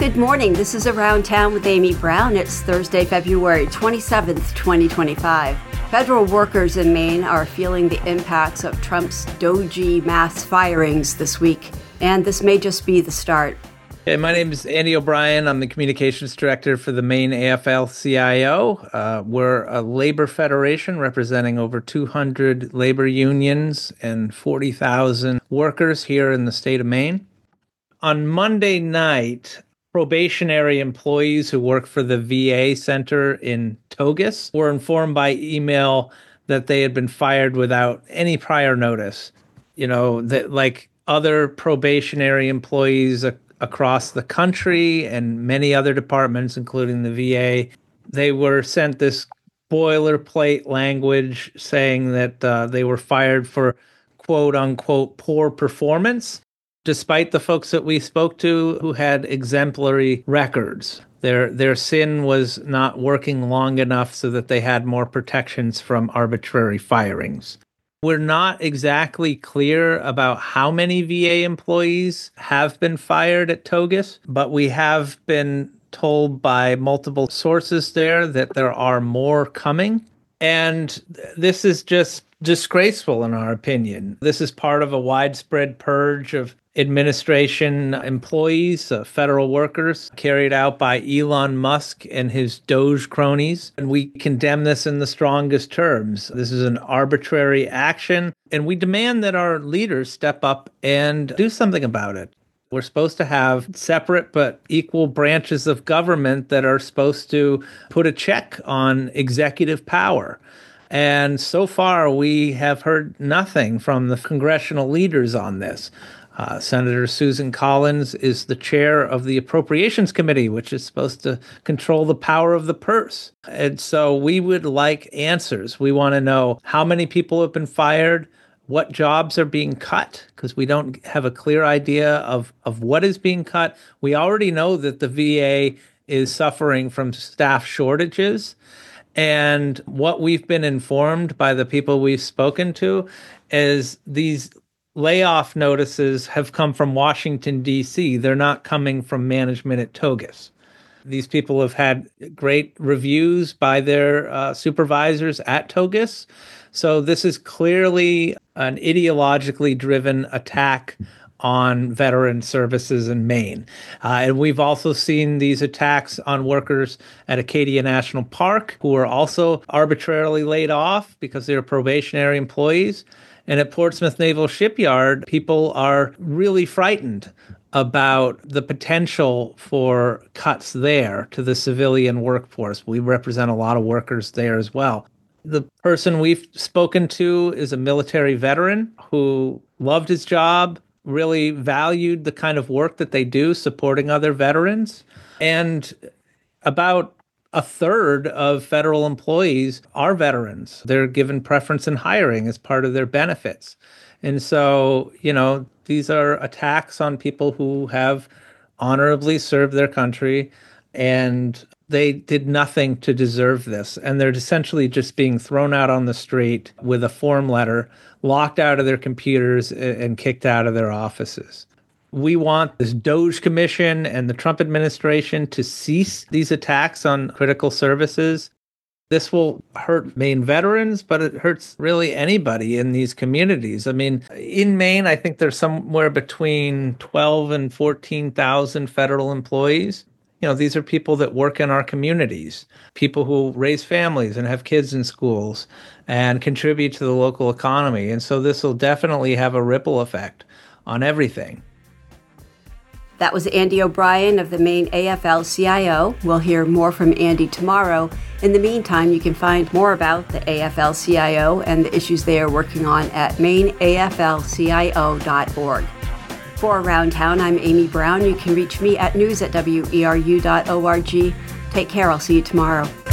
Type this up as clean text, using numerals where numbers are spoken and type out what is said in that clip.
Good morning. This is Around Town with Amy Brown. It's Thursday, February 27th, 2025. Federal workers in Maine are feeling the impacts of Trump's DOGE mass firings this week, and this may just be the start. Hey, my name is Andy O'Brien. I'm the communications director for the Maine AFL-CIO. We're a labor federation representing over 200 labor unions and 40,000 workers here in the state of Maine. On Monday night, probationary employees who work for the VA Center in Togus were informed by email that they had been fired without any prior notice. You know, that like other probationary employees across the country and many other departments, including the VA, they were sent this boilerplate language saying that they were fired for quote unquote poor performance, despite the folks that we spoke to who had exemplary records. Their sin was not working long enough so that they had more protections from arbitrary firings. We're not exactly clear about how many VA employees have been fired at Togus, but we have been told by multiple sources there that there are more coming. And this is just disgraceful in our opinion. This is part of a widespread purge of administration employees, federal workers, carried out by Elon Musk and his Doge cronies. And we condemn this in the strongest terms. This is an arbitrary action, and we demand that our leaders step up and do something about it. We're supposed to have separate but equal branches of government that are supposed to put a check on executive power. And so far, we have heard nothing from the congressional leaders on this. Senator Susan Collins is the chair of the Appropriations Committee, which is supposed to control the power of the purse. And so we would like answers. We want to know how many people have been fired, what jobs are being cut, because we don't have a clear idea of what is being cut. We already know that the VA is suffering from staff shortages. And what we've been informed by the people we've spoken to is these layoff notices have come from Washington, D.C. They're not coming from management at Togus. These people have had great reviews by their supervisors at Togus. So this is clearly an ideologically driven attack on veteran services in Maine. And we've also seen these attacks on workers at Acadia National Park who are also arbitrarily laid off because they're probationary employees. And at Portsmouth Naval Shipyard, people are really frightened about the potential for cuts there to the civilian workforce. We represent a lot of workers there as well. The person we've spoken to is a military veteran who loved his job, really valued the kind of work that they do supporting other veterans. And about a third of federal employees are veterans. They're given preference in hiring as part of their benefits. And so, you know, these are attacks on people who have honorably served their country, and they did nothing to deserve this. And they're essentially just being thrown out on the street with a form letter, locked out of their computers, and kicked out of their offices. We want this DOGE Commission and the Trump administration to cease these attacks on critical services. This will hurt Maine veterans, but it hurts really anybody in these communities. I mean, in Maine, I think there's somewhere between 12 and 14,000 federal employees. You know, these are people that work in our communities, people who raise families and have kids in schools and contribute to the local economy. And so this will definitely have a ripple effect on everything. That was Andy O'Brien of the Maine AFL-CIO. We'll hear more from Andy tomorrow. In the meantime, you can find more about the AFL-CIO and the issues they are working on at maineaflcio.org. For Around Town, I'm Amy Brown. You can reach me at news@weru.org. Take care. I'll see you tomorrow.